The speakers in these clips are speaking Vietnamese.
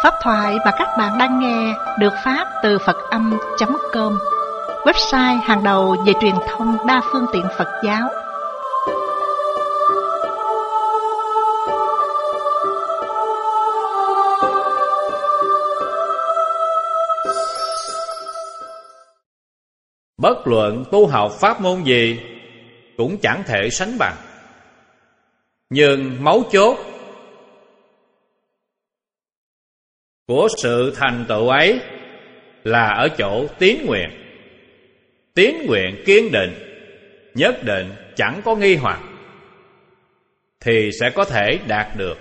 Pháp thoại mà các bạn đang nghe được phát từ Phật-âm.com, website hàng đầu về truyền thông đa phương tiện Phật giáo. Bất luận tu học pháp môn gì cũng chẳng thể sánh bằng. Nhưng mấu chốt của sự thành tựu ấy là ở chỗ tín nguyện. Tín nguyện kiên định, nhất định chẳng có nghi hoặc, thì sẽ có thể đạt được.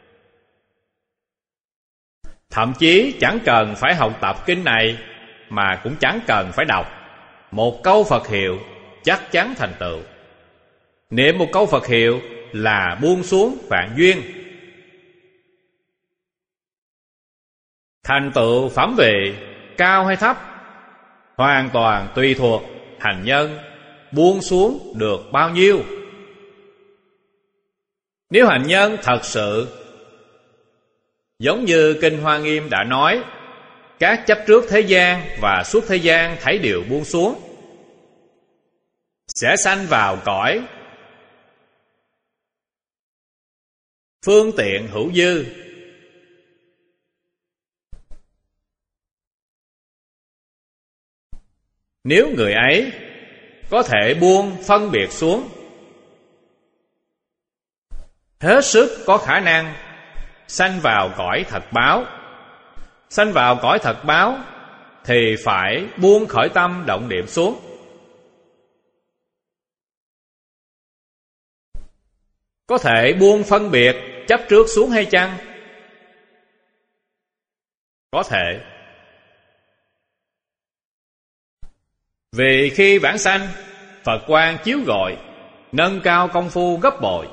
Thậm chí chẳng cần phải học tập kinh này, mà cũng chẳng cần phải đọc. Một câu Phật hiệu chắc chắn thành tựu. Niệm một câu Phật hiệu là buông xuống vạn duyên. Thành tựu phẩm vị cao hay thấp hoàn toàn tùy thuộc hành nhân buông xuống được bao nhiêu. Nếu hành nhân thật sự giống như Kinh Hoa Nghiêm đã nói, các chấp trước thế gian và suốt thế gian thảy đều buông xuống, sẽ sanh vào cõi phương tiện hữu dư. Nếu người ấy có thể buông phân biệt xuống, hết sức có khả năng sanh vào cõi thật báo. Sanh vào cõi thật báo thì phải buông khởi tâm động niệm xuống. Có thể buông phân biệt chấp trước xuống hay chăng? Có thể. Vì khi vãng sanh, Phật quang chiếu gọi, nâng cao công phu gấp bội.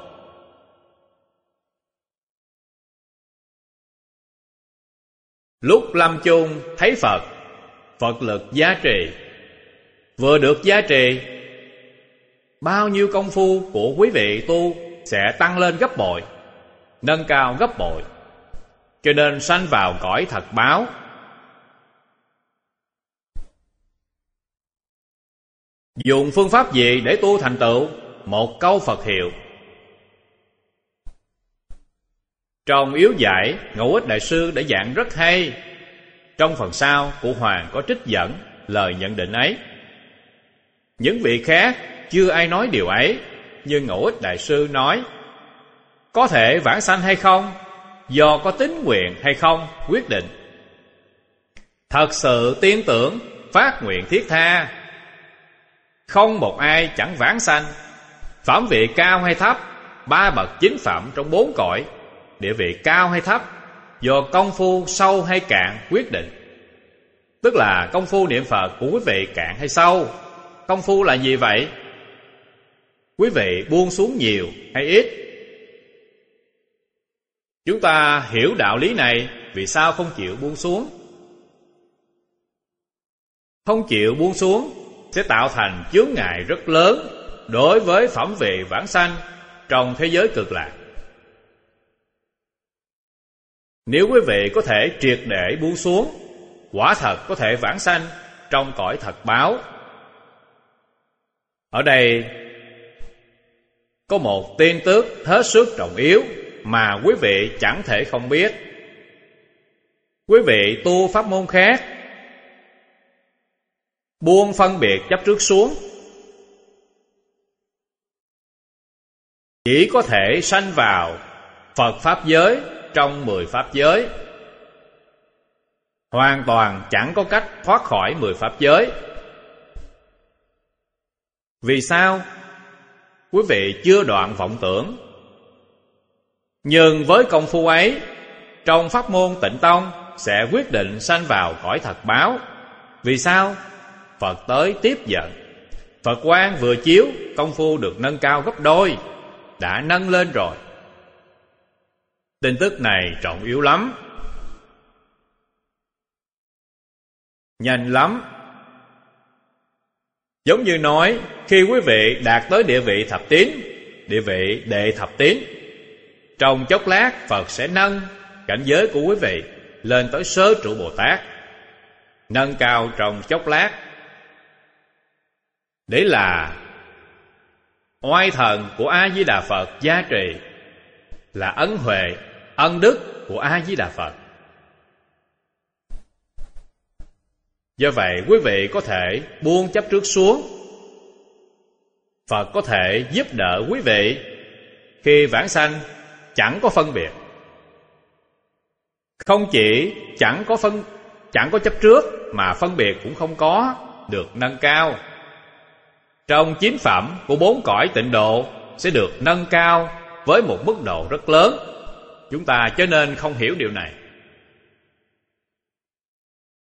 Lúc lâm chung thấy Phật, Phật lực gia trì. Vừa được gia trì, bao nhiêu công phu của quý vị tu sẽ tăng lên gấp bội, nâng cao gấp bội. Cho nên sanh vào cõi thật báo. Dùng phương pháp gì để tu thành tựu? Một câu Phật hiệu. Trong yếu giải, Ngẫu Ích Đại Sư đã giảng rất hay. Trong phần sau, Cụ Hoàng có trích dẫn lời nhận định ấy. Những vị khác chưa ai nói điều ấy, nhưng Ngẫu Ích Đại Sư nói, có thể vãng sanh hay không, do có tín nguyện hay không quyết định. Thật sự tin tưởng, phát nguyện thiết tha, không một ai chẳng vãng sanh. Phẩm vị cao hay thấp, ba bậc chính phẩm trong bốn cõi, địa vị cao hay thấp, do công phu sâu hay cạn quyết định. Tức là công phu niệm Phật của quý vị cạn hay sâu. Công phu là gì vậy? Quý vị buông xuống nhiều hay ít? Chúng ta hiểu đạo lý này, vì sao không chịu buông xuống? Không chịu buông xuống sẽ tạo thành chướng ngại rất lớn đối với phẩm vị vãng sanh trong thế giới cực lạc. Nếu quý vị có thể triệt để buông xuống, quả thật có thể vãng sanh trong cõi thật báo. Ở đây có một tin tức hết sức trọng yếu mà quý vị chẳng thể không biết. Quý vị tu pháp môn khác, buông phân biệt chấp trước xuống, chỉ có thể sanh vào Phật Pháp giới trong 10 Pháp giới. Hoàn toàn chẳng có cách thoát khỏi 10 Pháp giới. Vì sao? Quý vị chưa đoạn vọng tưởng. Nhưng với công phu ấy, trong pháp môn Tịnh Tông sẽ quyết định sanh vào cõi thật báo. Vì sao? Phật tới tiếp dẫn. Phật quang vừa chiếu, công phu được nâng cao gấp đôi, đã nâng lên rồi. Tin tức này trọng yếu lắm, nhanh lắm. Giống như nói, khi quý vị đạt tới địa vị thập tín, địa vị đệ thập tín, trong chốc lát Phật sẽ nâng cảnh giới của quý vị lên tới Sơ Trụ Bồ Tát, nâng cao trong chốc lát. Đấy là oai thần của A Di Đà Phật gia trì, là ân huệ, ân đức của A Di Đà Phật. Do vậy quý vị có thể buông chấp trước xuống. Phật có thể giúp đỡ quý vị khi vãng sanh chẳng có phân biệt. Không chỉ chẳng có chấp trước, mà phân biệt cũng không có, được nâng cao. Trong 9 phẩm của 4 cõi tịnh độ sẽ được nâng cao với một mức độ rất lớn. Chúng ta cho nên không hiểu điều này.